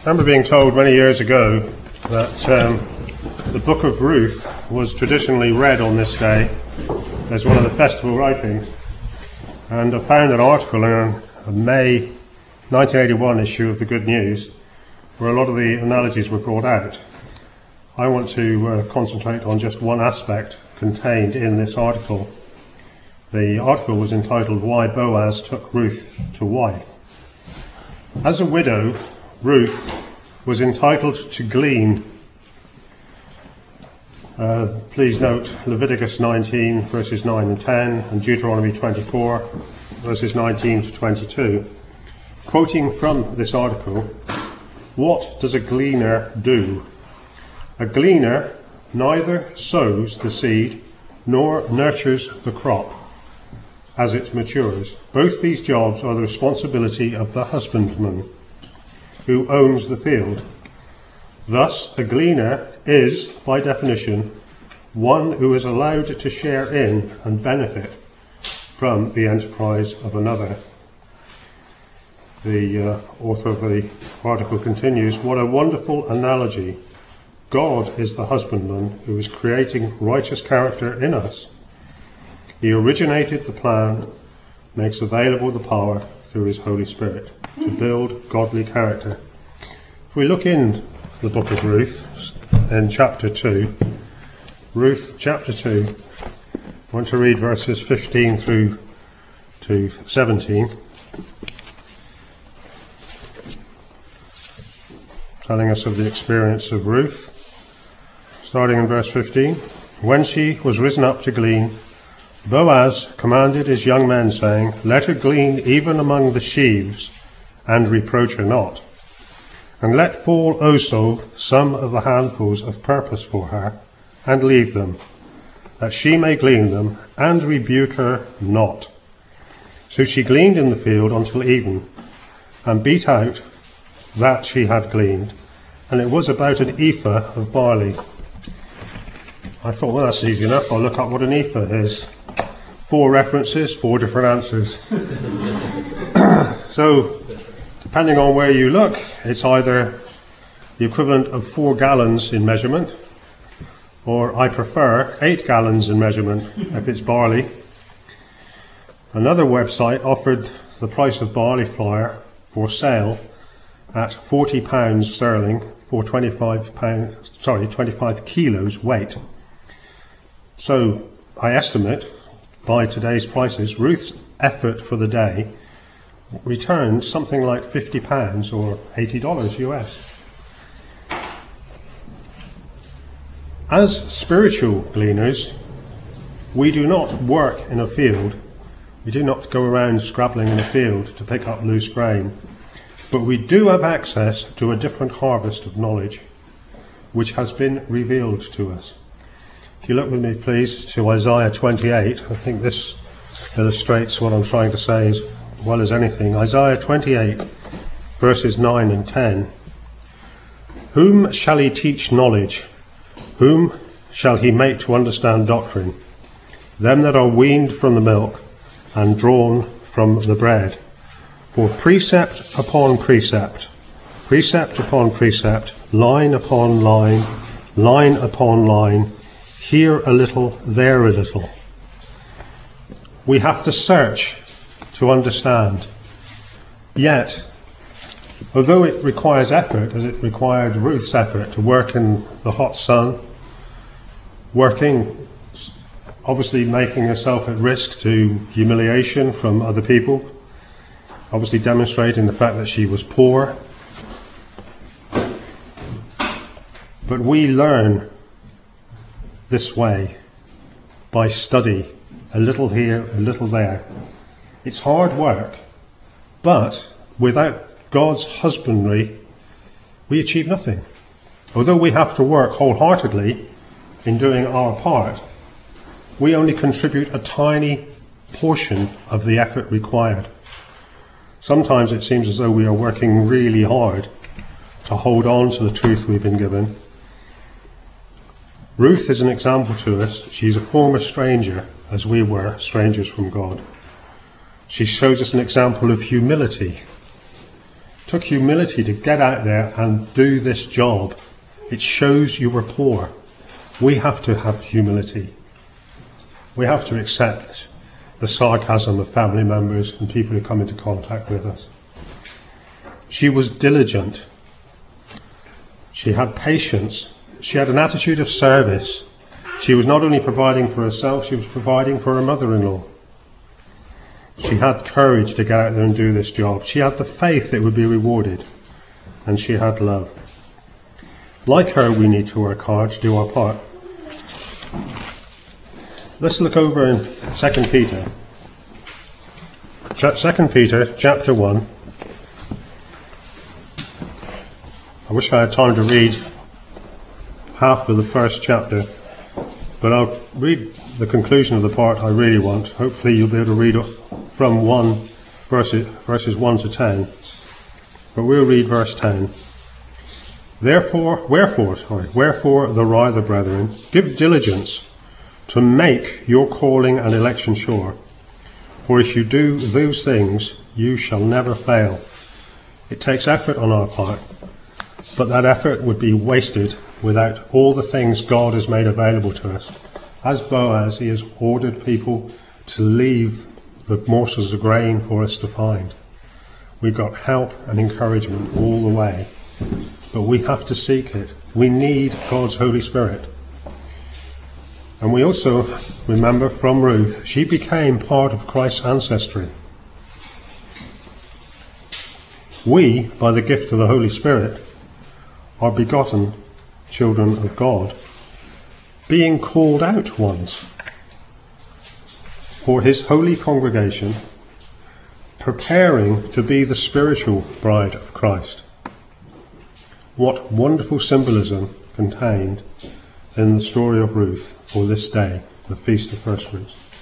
I remember being told many years ago that the book of Ruth was traditionally read on this day as one of the festival writings. And I found an article in a May 1981 issue of the Good News where a lot of the analogies were brought out. I want to concentrate on just one aspect contained in this article. The article was entitled "Why Boaz Took Ruth to Wife." As a widow, Ruth was entitled to glean. Please note Leviticus 19 verses 9 and 10 and Deuteronomy 24 verses 19 to 22. Quoting from this article, what does a gleaner do? A gleaner neither sows the seed nor nurtures the crop as it matures. Both these jobs are the responsibility of the husbandman who owns the field. Thus, a gleaner is, by definition, one who is allowed to share in and benefit from the enterprise of another. The author of the article continues, "What a wonderful analogy. God is the husbandman who is creating righteous character in us. He originated the plan, makes available the power through his Holy Spirit to build godly character." If we look in the book of Ruth, in chapter 2, Ruth chapter 2, I want to read verses 15 through to 17, telling us of the experience of Ruth. Starting in verse 15, "When she was risen up to glean, Boaz commanded his young men, saying, Let her glean even among the sheaves, and reproach her not. And let fall also some of the handfuls of purpose for her, and leave them, that she may glean them, and rebuke her not. So she gleaned in the field until even, and beat out that she had gleaned, and it was about an ephah of barley." I thought, well, that's easy enough. I'll look up what an ephah is. 4 references, 4 different answers. So, depending on where you look, it's either the equivalent of 4 gallons in measurement, or I prefer 8 gallons in measurement if it's barley. Another website offered the price of barley flour for sale at £40 sterling for 25 kilos weight. So I estimate, by today's prices, Ruth's effort for the day returned something like £50 or $80 US. As spiritual gleaners, we do not work in a field. We do not go around scrabbling in a field to pick up loose grain. But we do have access to a different harvest of knowledge, which has been revealed to us. If you look with me, please, to Isaiah 28, I think this illustrates what I'm trying to say as well as anything. Isaiah 28, verses 9 and 10. "Whom shall he teach knowledge? Whom shall he make to understand doctrine? Them that are weaned from the milk and drawn from the bread. For precept upon precept, precept upon precept, line upon line, line upon line, here a little, there a little." We have to search to understand. Yet, although it requires effort, as it required Ruth's effort to work in the hot sun, working, obviously making herself at risk to humiliation from other people, obviously demonstrating the fact that she was poor. But we learn this way by study, a little here, a little there. It's hard work, but without God's husbandry, we achieve nothing. Although we have to work wholeheartedly in doing our part, we only contribute a tiny portion of the effort required. Sometimes it seems as though we are working really hard to hold on to the truth we've been given. Ruth is an example to us. She's a former stranger, as we were strangers from God. She shows us an example of humility, to took humility to get out there and do this job. It shows you were poor. We have to have humility. We have to accept the sarcasm of family members and people who come into contact with us. She was diligent. She had patience. She had an attitude of service. She was not only providing for herself, she was providing for her mother-in-law. She had courage to get out there and do this job. She had the faith that would be rewarded. And she had love. Like her, we need to work hard to do our part. Let's look over in 2 Peter. 2 Peter chapter 1. I wish I had time to read half of the first chapter, but I'll read the conclusion of the part I really want. Hopefully you'll be able to read from verses 1 to 10. But we'll read verse 10. Wherefore, the rather, brethren, give diligence to make your calling and election sure. For if you do those things, you shall never fail. It takes effort on our part, but that effort would be wasted without all the things God has made available to us. As Boaz, he has ordered people to leave the morsels of grain for us to find. We've got help and encouragement all the way, but we have to seek it. We need God's Holy Spirit. And we also remember from Ruth, she became part of Christ's ancestry. We, by the gift of the Holy Spirit, are begotten children of God, being called out ones for his holy congregation, preparing to be the spiritual bride of Christ. What wonderful symbolism contained in the story of Ruth for this day, the Feast of First Fruits.